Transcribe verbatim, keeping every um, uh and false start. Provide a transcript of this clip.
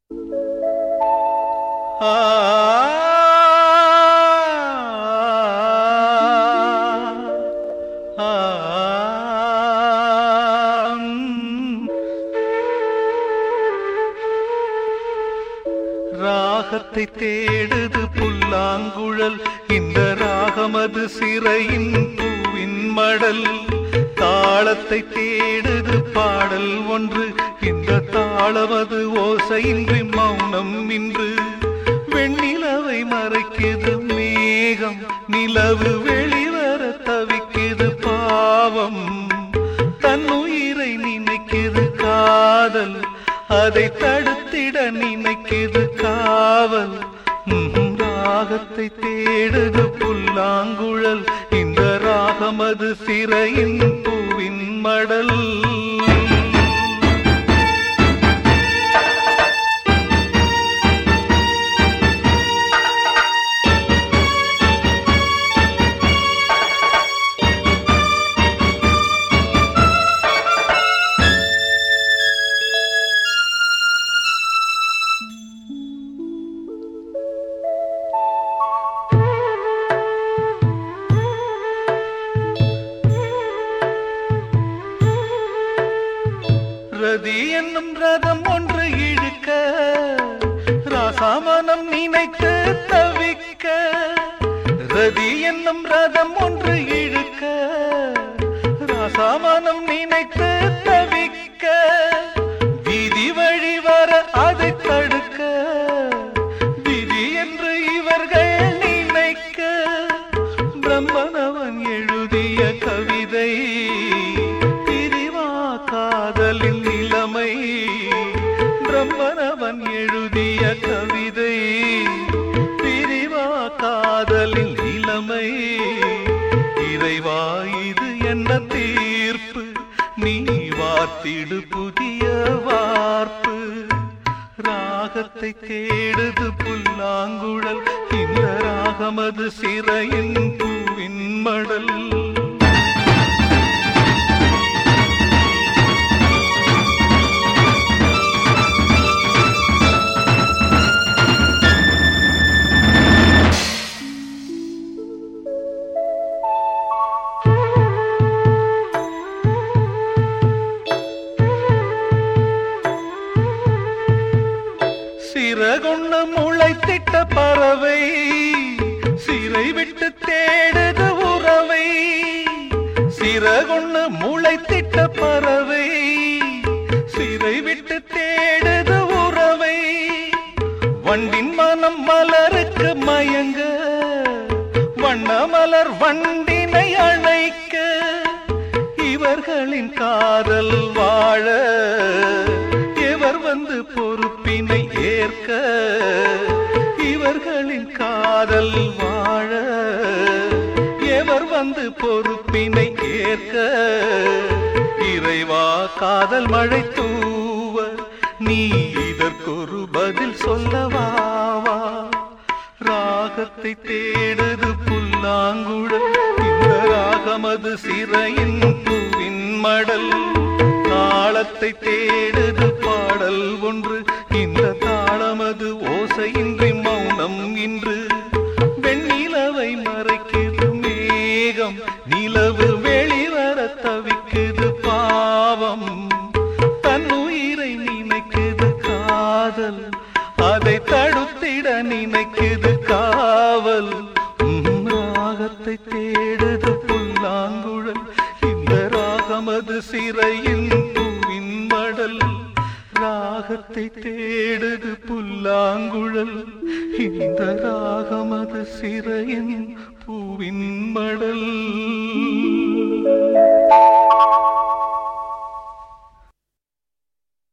ராகத்தை தேடுது புல்லாங்குழல், இந்த ராகமது சிறையின் பூவின் மடல். தாளத்தை தேடுது பாடல் ஒன்று, இந்த தாளமது ஓசையின்றி மௌனம் இன்று. வெண்ணிலவை மறைக்குது மேகம், நிலவு வெளிவர தவிக்குது பாவம். தன்னுயிரை நினைக்குது காதல், அதை தடுத்திட நினைக்குது காவல். ராகத்தை தேடுது புல்லாங்குழல், இந்த ராகமது சிறையின் பூவின் மடல். ரதி என்னும் ரதம் ஒன்று இழுக்க, ராசாமனம் நினைத்து தவிக்க. ரதி என்னும் ரதம் ஒன்று இழுக்க, ராசாமனம் நினைத்து தவிக்க. விதி வழி வர அதை தடுக்க, விதி என்று இவர்கள் நினைக்க. பிரம்மனவன் எழுதிய கவிதை காதலின் நிலைமை. பிரம்மனவன் எழுதிய கவிதை பிரிவா காதலின் நிலைமை. இறைவா இது என்ன தீர்ப்பு, நீ வார்த்திடு புதிய வார்ப்பு. ராகத்தை தேடுது புல்லாங்குழல், இந்த ராகமது சிறையின் பூவின் மடல். சிறகொண்ணு முளைத்திட்ட பறவை, சிறை விட்டு தேடுது உறவை. சிறகொண்ணு முளைத்திட்ட பறவை, சிறை விட்டு தேடுது உறவை. வண்டின் மனம் மலருக்கு மயங்க, வண்ண மலர் வண்டினை அணைக்க. இவர்களின் காதல் வாழ எவர் வந்து பொறுப்பினை ஏற்க. இவர்களின் காதல் வாழ எவர் வந்து பொறுப்பினை ஏற்க. இறைவா காதல் மழை தூவ, நீ இதற்கொரு பதில் சொல்லவாவா. ராகத்தை தேடுது புல்லாங்குழல், இந்த ராகமது சிறையின் பூவின் மடல். தாளத்தை தேடுது பாடல் ஒன்று, இந்த தாளமது ஓசையின்றி மௌனம் இன்று. வெண்ணிலவை மறைக்குது மேகம், நிலவு வெளிவர தவிக்குது பாவம். தன்னுயிரை நினைக்குது காதல், அதை தடுத்திட நினைக்குது காவல். ராகத்தை தேடுது புல்லாங்குழல், இந்த ராகமது சிறையின் பூவின் மடல். ராகத்தை தேடுது புல்லாங்குழல், இந்த ராகமது சிறையின் பூவின் மடல்.